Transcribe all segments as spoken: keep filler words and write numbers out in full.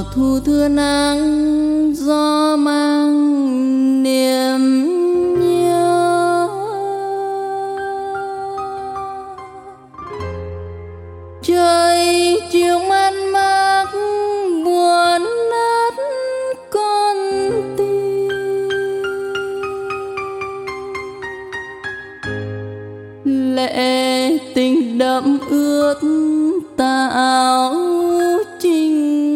thu thưa nắng gió mang niềm nhớ, trời chiều man mác buồn nát con tim, lệ tình đậm ướt tà áo trinh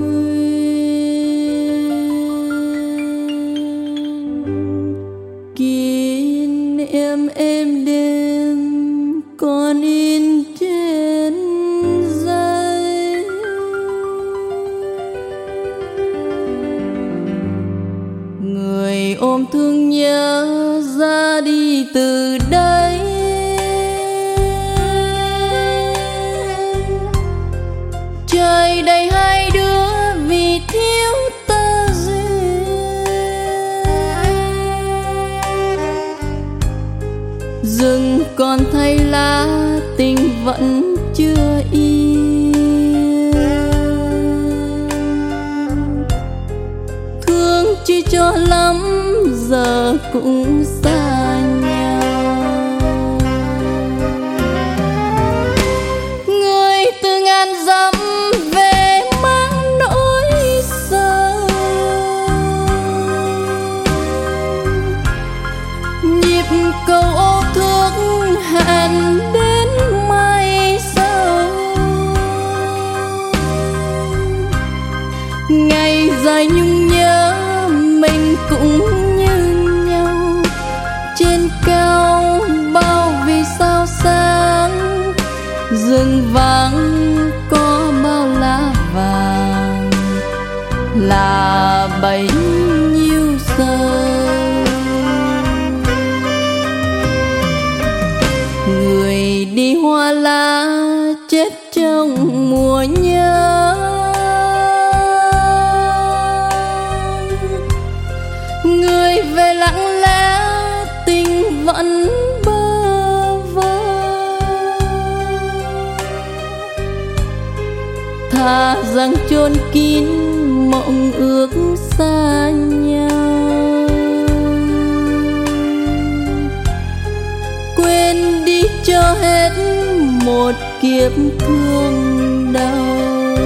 nguyên, kỷ niệm êm đêm còn in trên giấy, người ôm thương nhớ ra đi từ đây, trời đầy hai đứa vì thiếu tơ duyên, rừng còn thay lá tình vẫn chưa yên, thương chi cho lắm giờ cũng xa nhau, người từ ngàn dặm về mang nỗi sầu, nhịp cầu ô thước hẹn đến mai sau, ngày dài nhung nhớ mình cũng như nhau, trên cao bao vì sao sáng, rừng vắng có bao lá vàng là bấy nhiêu sâu, người đi hoa lá chết trong mùa nhớ, người về lặng lẽ tình vẫn bơ vơ, thà rằng chôn kín mộng ước xa nhau, quên đi cho hết một kiếp thương đau.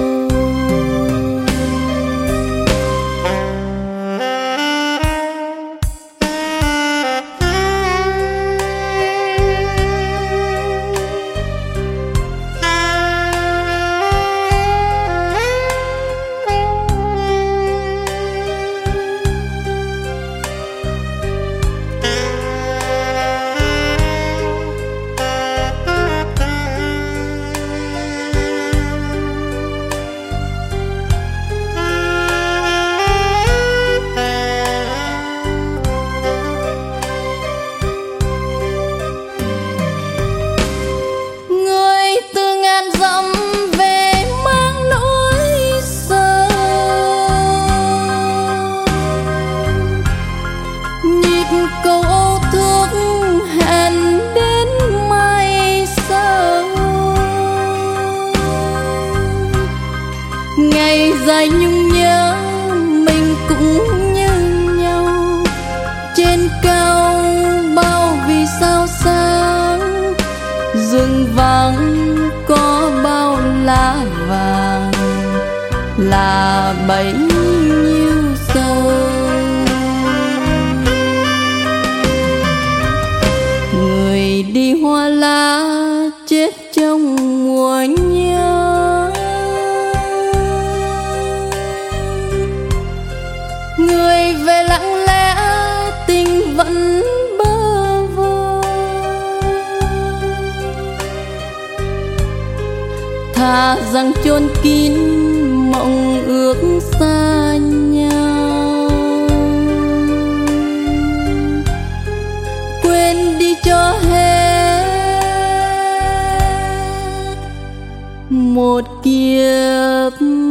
Cầu ô thước hẹn đến mai sau, ngày dài nhung nhớ mình cũng như nhau, trên cao bao vì sao sáng, rừng vắng có bao lá vàng là bấy nhiêu sâu, người đi hoa lá chết trong mùa nhớ, người về lặng lẽ tình vẫn bơ vơ, thà rằng chôn kín mộng ước xa nhau, quên đi cho hết một kiếp